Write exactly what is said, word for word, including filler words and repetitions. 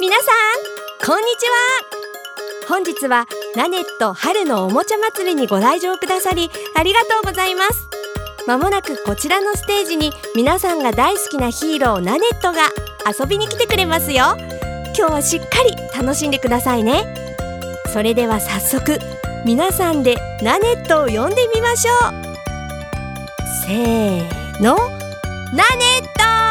皆さんこんにちは。本日はナネット春のおもちゃ祭りにご来場くださりありがとうございます。まもなくこちらのステージに皆さんが大好きなヒーローナネットが遊びに来てくれますよ。今日はしっかり楽しんでくださいね。それでは早速皆さんでナネットを呼んでみましょう。せーの、ナネット